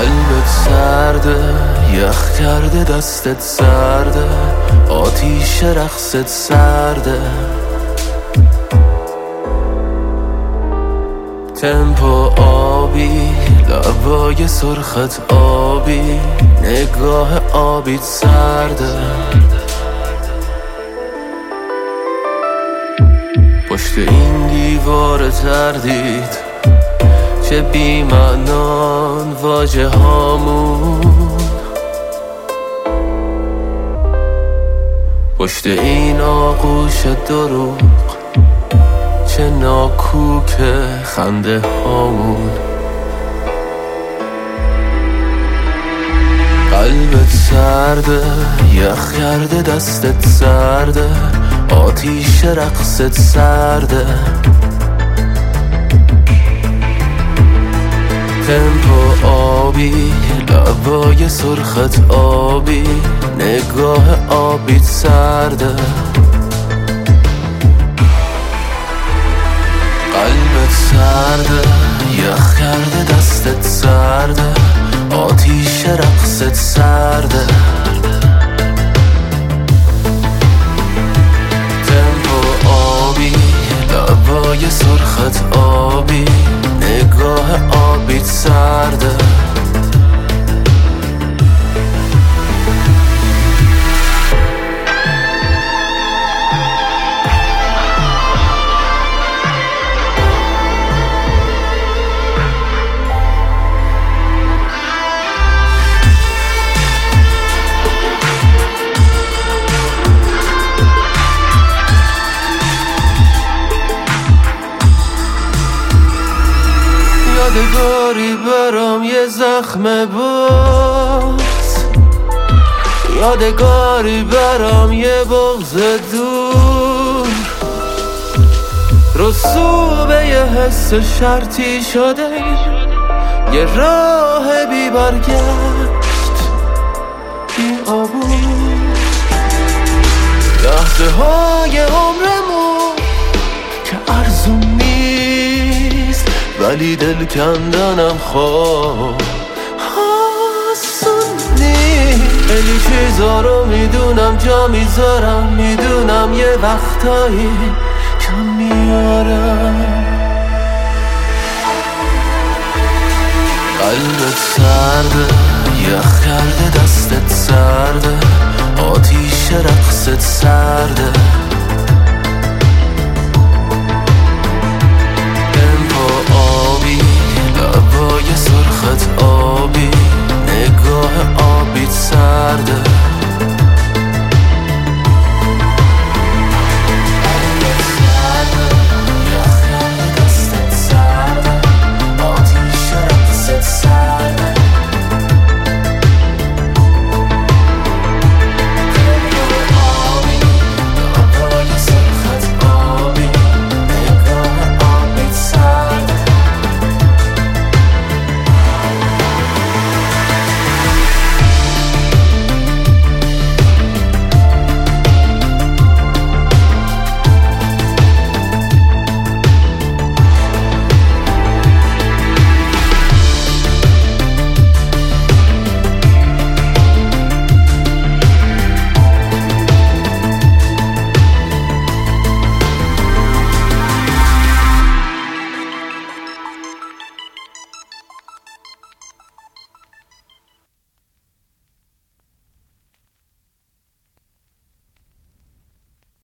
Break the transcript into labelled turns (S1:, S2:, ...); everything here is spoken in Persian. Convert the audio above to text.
S1: قلبت سرده، یخ کرده دستت سرده، آتیش رقصت سرده، تمپو آبی، لبای سرخت آبی، نگاه آبیت سرده، پشت این دیوار تردید چه بی‌معنان واژه هامون، پشت این آغوش دروغ چه ناکوک خنده هامون. قلبت سرده، یخ کرده دستت سرده، آتیش رقصت سرده، تمپو آبی، لبای سرخت آبی، نگاه آبیت سرده، قلبت سرده، یخ کرده دستت سرده، آتیش رقصت سرده، تمپو آبی، لبای سرخت آبی، نگاه آبیت سرده. یادگاری برام یه زخم باز، یادگاری برام یه بغض دور، رسوب یه حس شرطی شده، یه راه بی برگشت بی عبور، لحظه های عمرمون که ارزون نیست ولی دل کندنم خواب آسون نیست. خیلی چیزا رو میدونم جا میذارم، میدونم یه وقتایی کم میارم. قلبت سرده، یخ کرده دستت سرده، آتیش رقصت سرده،